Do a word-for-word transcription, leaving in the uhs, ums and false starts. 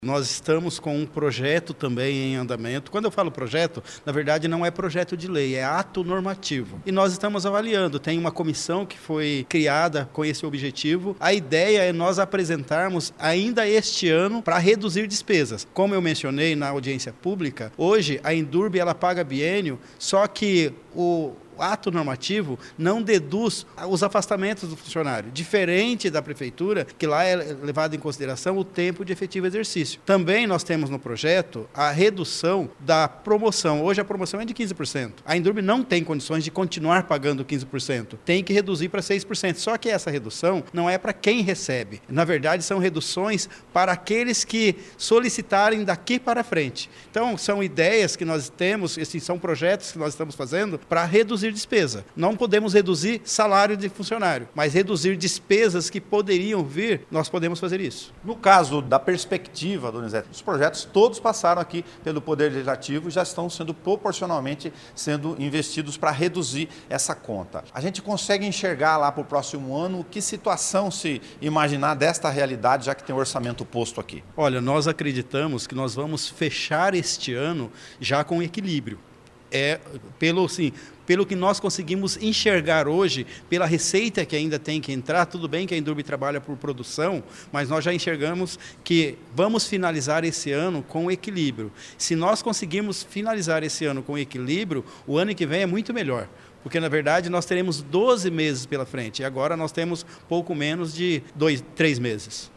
Nós estamos com um projeto também em andamento. Quando eu falo projeto, na verdade não é projeto de lei, é ato normativo. E nós estamos avaliando, tem uma comissão que foi criada com esse objetivo. A ideia é nós apresentarmos ainda este ano para reduzir despesas. Como eu mencionei na audiência pública, hoje a Endurbe ela paga biênio, só que o ato normativo não deduz os afastamentos do funcionário, diferente da prefeitura, que lá é levado em consideração o tempo de efetivo exercício. Também nós temos no projeto a redução da promoção. Hoje a promoção é de quinze por cento. A Endurbe não tem condições de continuar pagando quinze por cento. Tem que reduzir para seis por cento. Só que essa redução não é para quem recebe. Na verdade, são reduções para aqueles que solicitarem daqui para frente. Então, são ideias que nós temos, assim, são projetos que nós estamos fazendo para reduzir despesa. Não podemos reduzir salário de funcionário, mas reduzir despesas que poderiam vir, nós podemos fazer isso. No caso da perspectiva, Donizete, os projetos todos passaram aqui pelo Poder Legislativo e já estão sendo proporcionalmente sendo investidos para reduzir essa conta. A gente consegue enxergar lá para o próximo ano que situação se imaginar desta realidade, já que tem o orçamento posto aqui? Olha, nós acreditamos que nós vamos fechar este ano já com equilíbrio. É, pelo, assim, pelo que nós conseguimos enxergar hoje, pela receita que ainda tem que entrar, tudo bem que a Endurbe trabalha por produção, mas nós já enxergamos que vamos finalizar esse ano com equilíbrio. Se nós conseguirmos finalizar esse ano com equilíbrio, o ano que vem é muito melhor. Porque, na verdade, nós teremos doze meses pela frente e agora nós temos pouco menos de dois, três meses.